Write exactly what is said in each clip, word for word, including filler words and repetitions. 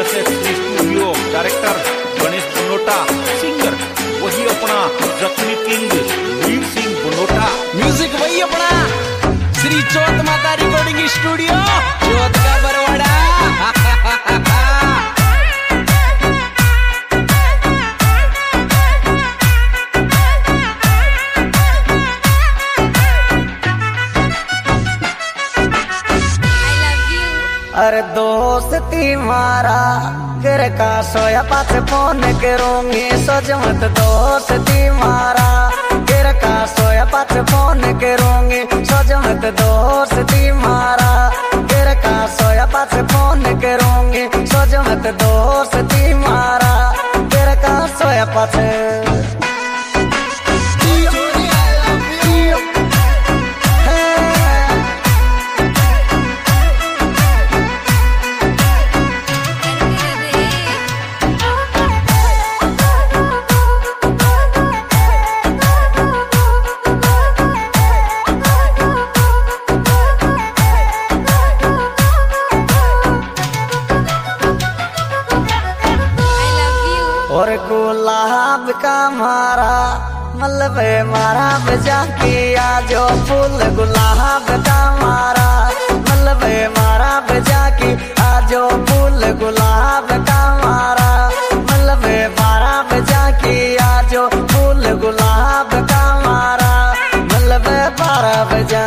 S X studio, director Ganesh Banota, singer वही अपना जख्मी किंग वीर सिंह बनोटा, म्यूजिक वही अपना श्री चौथ माता रिकॉर्डिंग स्टूडियो, चौथ का बरवाड़ा। अरे दोस्ती मारा गिर का सोया पास फोन करूंगी सजमत दोस्ती मारा गिर का सोया पास फोन करूंगी सजमत दोस्ती मारा गिर का सोया पास फोन करूंगी सजमत दोस्ती मारा गिर का सोया पास। और गुलाब का मारा मलबे मारा बजा किया जो फूल गुलाब का मारा मलबे मारा बजा की आजो फूल गुलाब का मारा मलबे मारा बजा की आजो फूल गुलाब का मारा मलबे मारा बजा।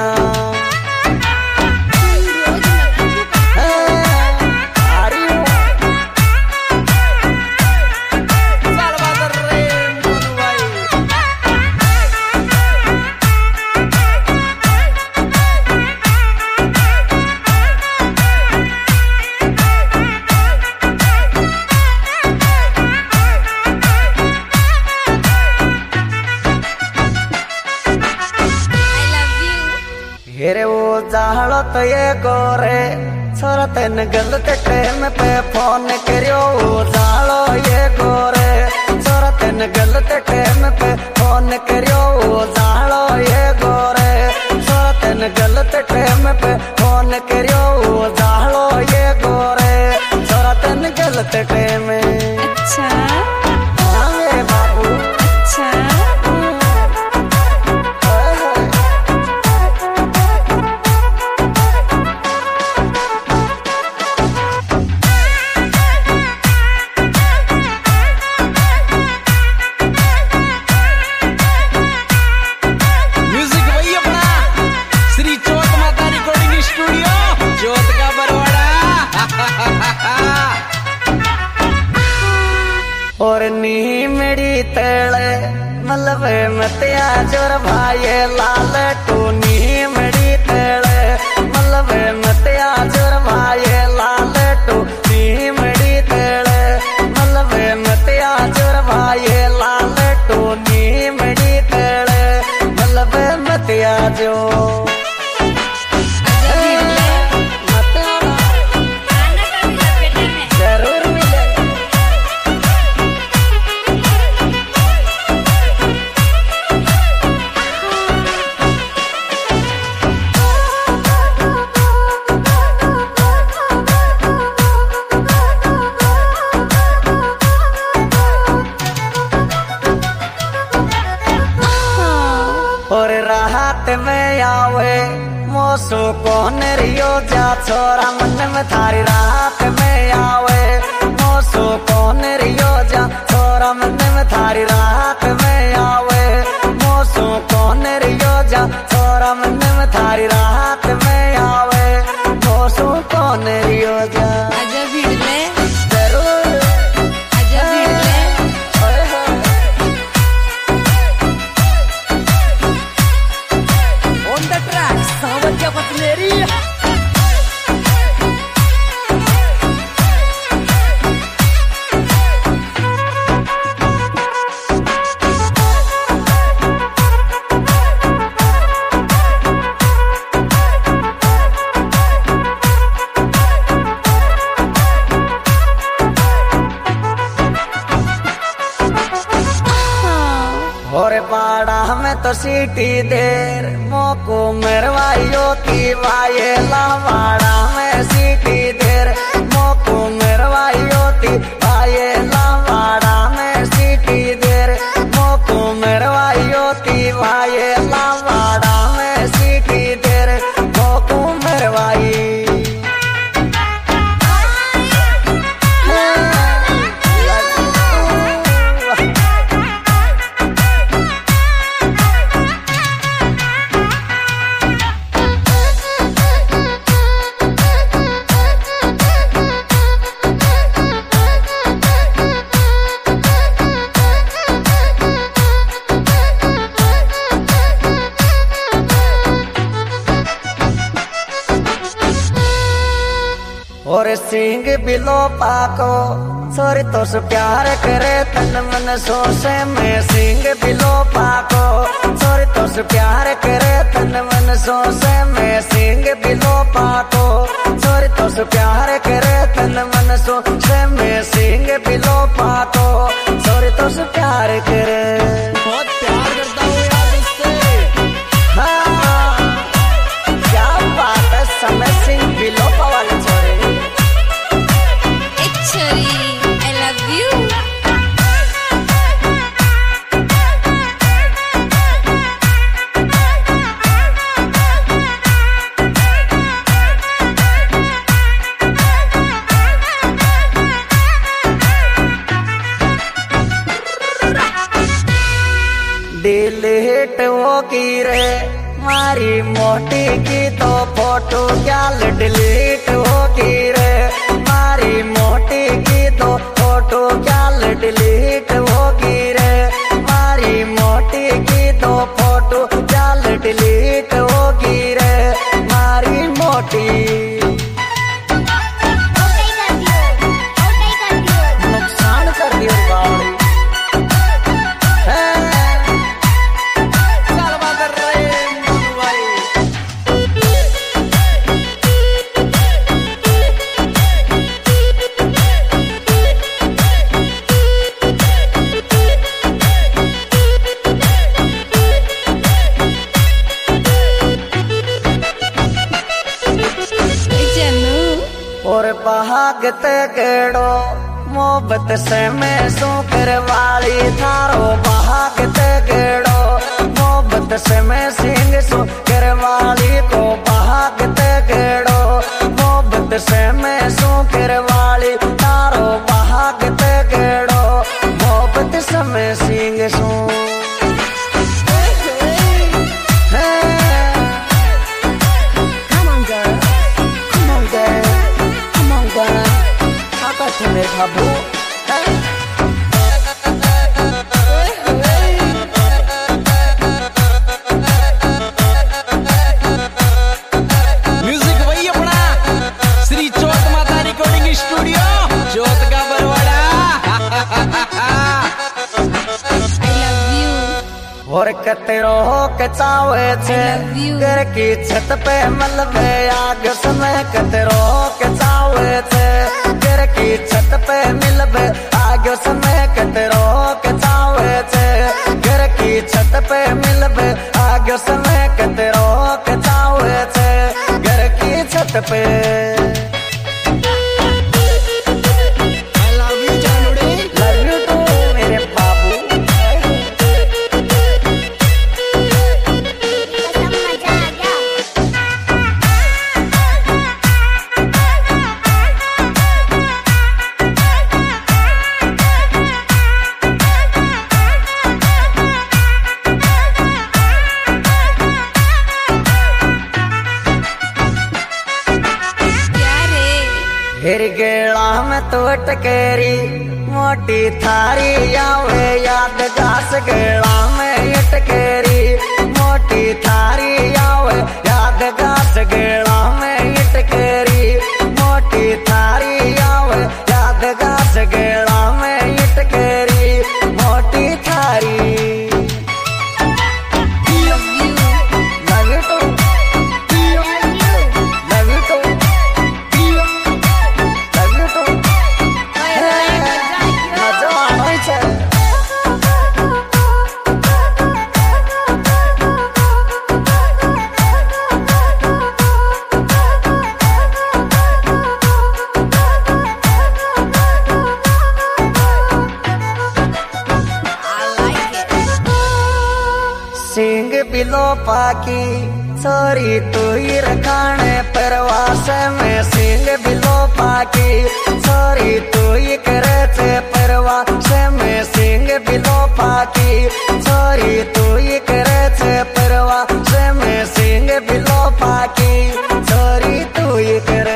हेरे वो जाहलो तो ये गोरे छोरा तेन गलत टाइम पे फोन करियो वो जाहलो ये गोरे छोरा तेन गलत टाइम पे फोन करियो वो जाहलो ये गोरे छोरा तेन गलत टाइम पे फोन करियो वो जाहलो ये गोरे छोरा तेन गलत टाइम। अच्छा हाँ मेरे बाबू अच्छा। और नी मेरी तेले मलबे मतिया जोर भाई लाल टू नी मेरी तेले मलबे मतिया जोर भाई लाल टू नी मेरी तेले मलबे मतिया जोर भाई लाल टू नी मेरी तेले मलबे मतिया जो और राहत में आवे मौसू कौन रियो जा छोरा मन में थारी राहत में आवे मौसू कौन रियो जा छोरा मन में थारी राहत में आवे मौसू कौन रियो जा छोरा मन में थारी राहत में आवे मौसू कौन रियो जा। और बाड़ा में तो सीटी देर मोको मेरवाइयो की वाये लावाड़ा में सीटी देर मोको मेरवाइयो सिंह बिलो पाको छोरी तो से प्यार करे तन मन सोचे में सिंह बिलो पाको छोरी तो से प्यार करे तन मन सोचे में सिंह बिलो पाको छोरी तो से प्यार करे तन मन सोचे में सिंह बिलो पाको छोरी तो से प्यार करे बहुत प्यार करता हूँ यार इससे। हाँ क्या बात है समय सिंह बिलो वाले छोरे I love you. डिलीट वो की रे मारी मोटी की तो फोटो क्या डिलीट हो की रे मारी मोटी की तो फोटो क्या डिलीट हो की रे मारी मोटी की तो फोटो क्या डिलीट हो की रे मारी मोटी नुकसान कर दियो बावड़ी और भागते केड़ो मोहब्बत से मैं सू करवाली थारो भागते केड़ो मोहब्बत से मैं सिंह सू करवाली को भागते केड़ो मोहब्बत से मैं सू करवाली थारो भागते केड़ो मोहब्बत से मैं सिंह सू मेरे बाबू म्यूजिक वही अपना श्री चौथ माता रिकॉर्डिंग स्टूडियो चौथ का बरवाड़ा। I love you. और कतरो के चावे छे घर की छत पे मलबे आग समय कतरो के चावे छे घर की छत पे मिलबे आग समय कतरो के चावे छे घर की छत पे मिलबे आग समय कतरो के चावे छे घर की छत पे फिर गेला में तो टकेरी मोटी थारी आवे याद गास गेला में टकेरी मोटी थारी आवे याद गास गेला में टकेरी मोटी थारी आवे याद गास गेला में टकेरी मोटी थारी सिंह बिलो पाकी छोरी तू ही रखाने परवास में सिंह बिलो पाकी छोरी तू ही करे थे परवास में सिंह बिलो पाकी छोरी तू ही करे थे परवास में सिंह बिलो पाकी छोरी तू ही करे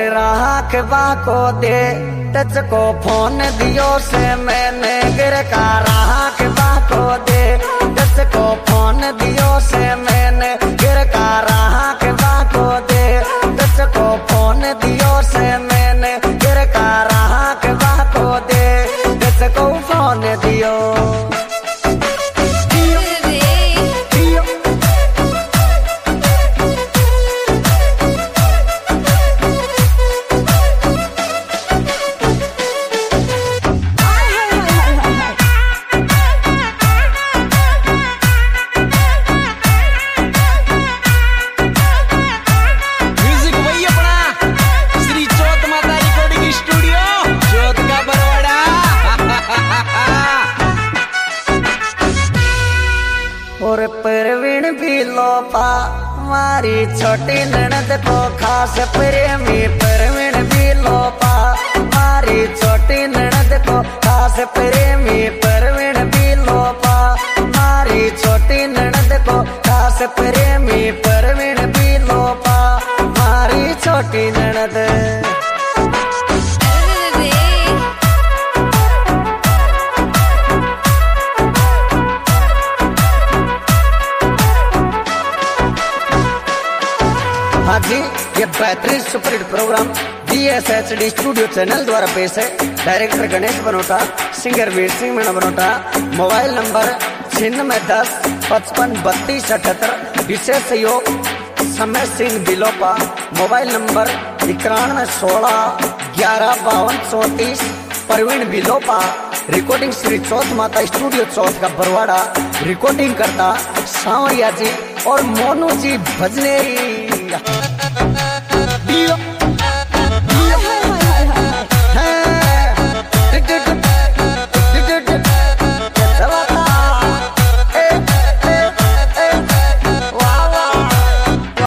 राख बाको दे टच को फोन दियो से मैंने गिर का राख बाको दे टच को फोन दियो से मैंने गिर का राख बाको दे टच को फोन दियो से मैंने गिर का राख बाको दे टच को फोन दियो और परवीन भी लोपा हमारी छोटी ननद को खास प्रेमी परवीन भी लोपा हमारी छोटी ननद को खास प्रेमी परवीन भी लोपा हमारी छोटी ननद को खास प्रेमी परवीन भी लोपा हमारी छोटी ननद हाँ जी, ये बेहतरीन superhit program D S H D studio channel द्वारा पेश है। Director Ganesh Banota, singer Veer Singh Meena Banota. Mobile number छिन्नवे दस पचपन बत्तीस अठहत्तर। विशेष सहयोग समय सिंह बिलोपा। मोबाइल नंबर इक्यानवे सोलह ग्यारह बावन चौतीस परवीन बिलोपा। रिकॉर्डिंग श्री चौथ माता स्टूडियो चौथ का बरवाड़ा। रिकॉर्डिंग करता सांवरिया जी और मोनू जी भजनेरी।